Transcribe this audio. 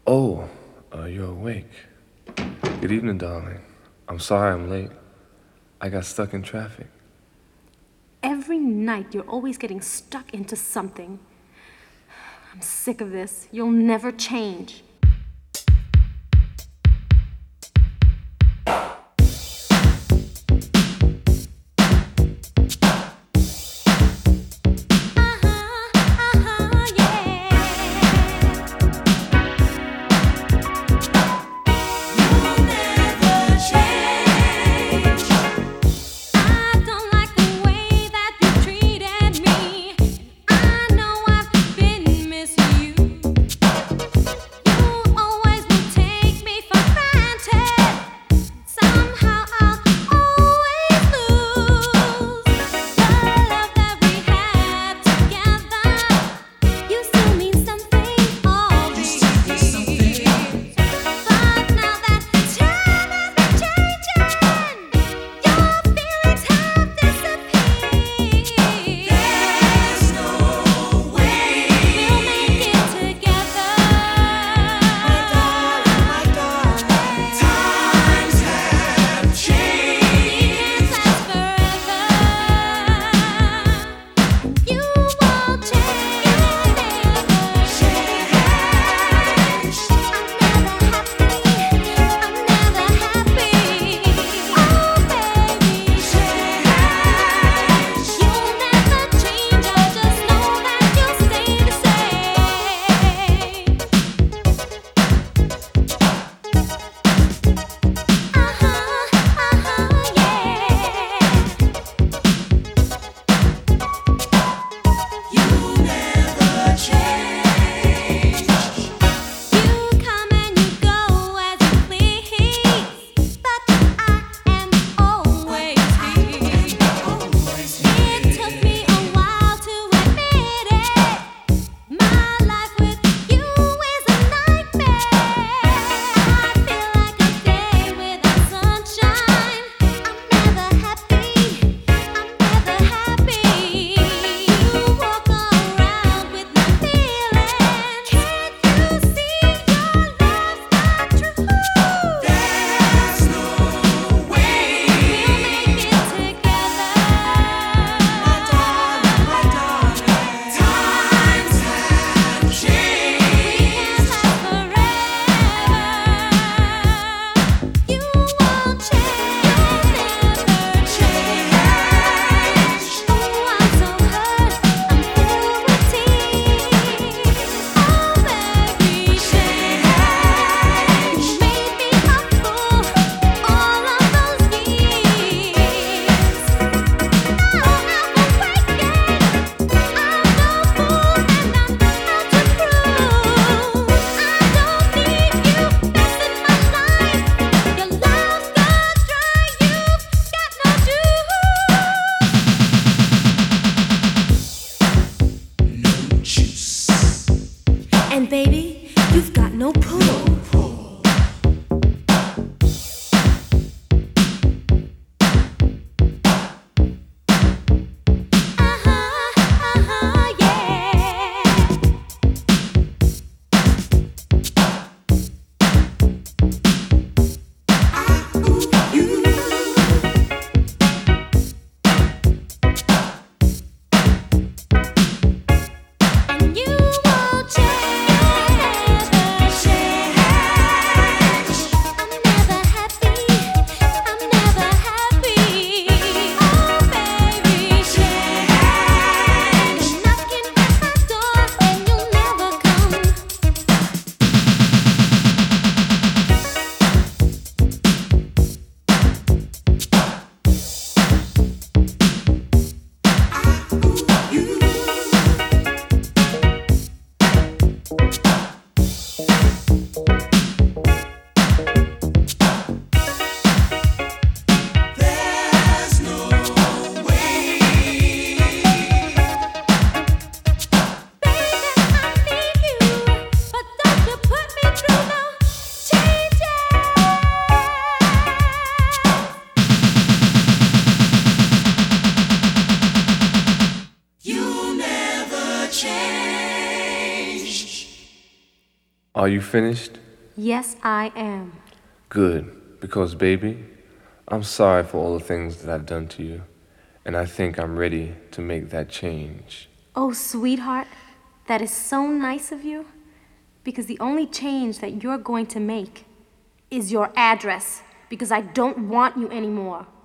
Oh, you're awake. Good evening, darling. I'm sorry I'm late. I got stuck in traffic. Every night you're always getting stuck into something. I'm sick of this. You'll never change. Are you finished? Yes, I am. Good, because baby, I'm sorry for all the things that I've done to you, and I think I'm ready to make that change. Oh, sweetheart, that is so nice of you. Because the only change that you're going to make is your address. Because I don't want you anymore.